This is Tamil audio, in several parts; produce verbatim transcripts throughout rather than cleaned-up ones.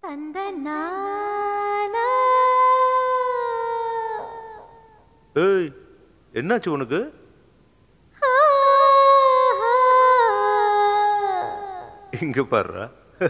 ஏய், என்னாச்சு உனக்கு? இங்க பாருடா.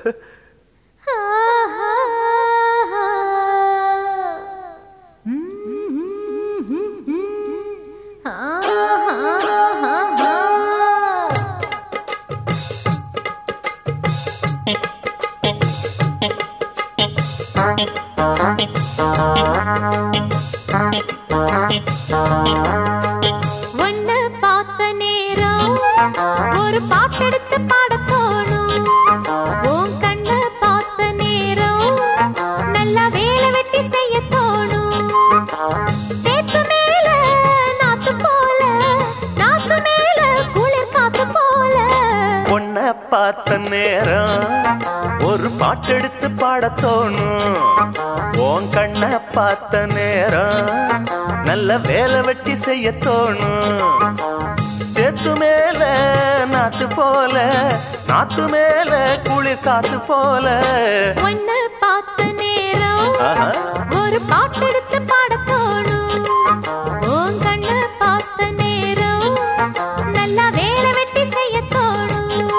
ஒன்னு பார்த்த நேரம் ஒரு பாட்டெடுத்து பாட தோணும். உன் கண்ண பார்த்த நேரம் நல்லா வேலை வெட்டி செய்ய தோணும். தேத்து மேல நாத்து போல, நாத்து மேல குளிர் காத்து போல. ஒன்ன பார்த்த நேரம் ஒரு பாட்டெடுத்து பாட தோணும். உன் கண்ண பார்த்த நேரம் நல்ல வேலை வெட்டி செய்ய தோணும். தேத்து மேல நாத்து போல, நாத்து மேல குளிர் காத்து போல. ஒன்னு பார்த்த நேரம் ஒரு பாட்டெடுத்து பாட தோணும். உன் கண்ண பார்த்த நேரம் நல்லா வேலை வெட்டி செய்ய தோணும்.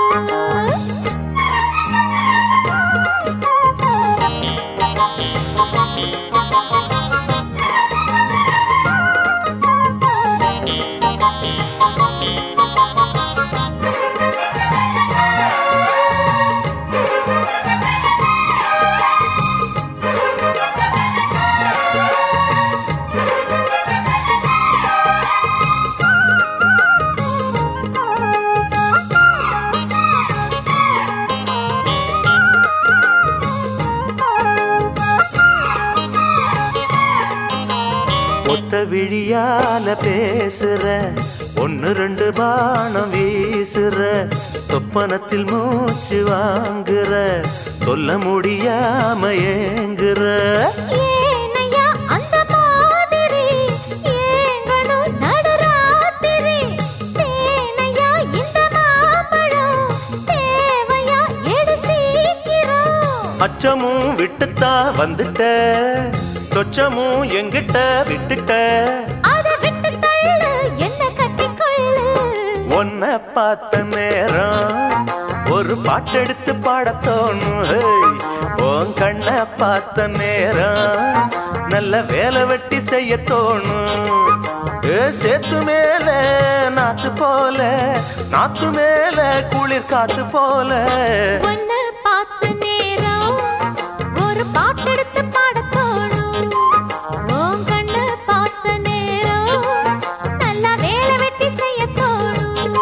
ஒத்த விழியால பேசுற, ஒன்னு ரெண்டு பானம் வீசுற, சொப்பனத்தில் மூச்சு வாங்குற, சொல்ல முடியாம ஏங்குற. ஏனையா அந்த மாதிரி ஏங்கணும் நடுராத்திரி. தேனையா இந்த மாம்பழம் தேவையா எடு சீக்கிரம். அச்சமும் விட்டுத்தா வந்துட்ட, தொச்சமும் எங்கிட்ட விட்டுட்ட. அத விட்டு தள்ளு என்ன கட்டிக்கொள்ளு. ஒன்ன பார்த்த நேரம் ஒரு பாட்டெடுத்து பாட தோணும். உன் கண்ண பார்த்த நேரம் நல்ல வேலை வெட்டி செய்ய தோணும். சேத்து மேல நாத்து போல, நாத்து மேல குளிர் காத்து போல. ஒன்னு பார்த்த நேரம் ஒரு பாட்டெடுத்து பாட தோணும். உன் கண்ண பார்த்த நேரம் நல்லா வேலை வெட்டி செய்ய தோணும்.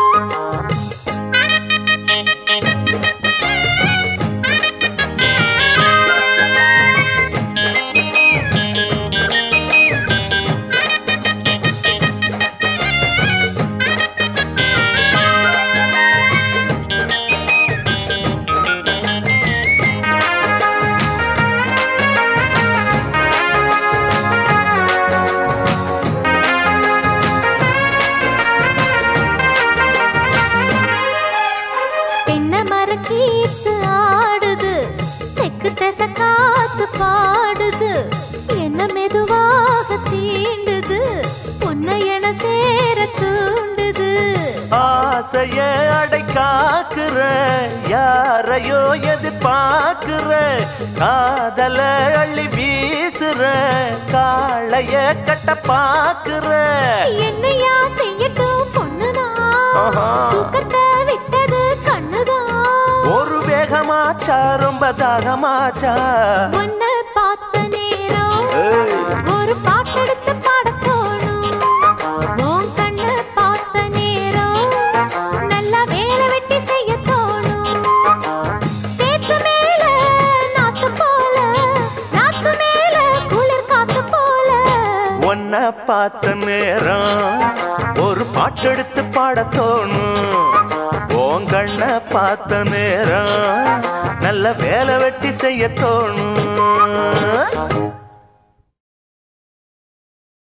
கீத்து ஆடுது, தெக்கு திசை காத்து பாடுது, என்ன மெதுவாக தீண்டுது, உன்னை என சேர தூண்டுது. ஆசைய அடை காக்குற, யாரையோ எதிர்பார்க்குற, காதல அள்ளி வீசுற, காளைய கட்ட பாக்குற. என்னையா செய்யட்டும் பொண்ணுதான், தூக்கத்தை விட்டது கண்ணுதான். ஒரு வேகமாச்சா ரொம்ப தாகமாச்சா. ஒன்ன பார்த்த நேரம் ஒரு பாட்டெடுத்து பாட தோணும். உன் கண்ண பார்த்த நேரம் நல்லா வேலை வெட்டி செய்ய தோணும். தேத்து மேல நாத்து போல, நாத்து மேல குளிர் காத்து போல. ஒன்ன பார்த்த நேரம் ஒரு பாட்டெடுத்து பாட தோணும். உன் கண்ண பார்த்த நேரம் நல்ல வேலை வெட்டி செய்ய தோணும்.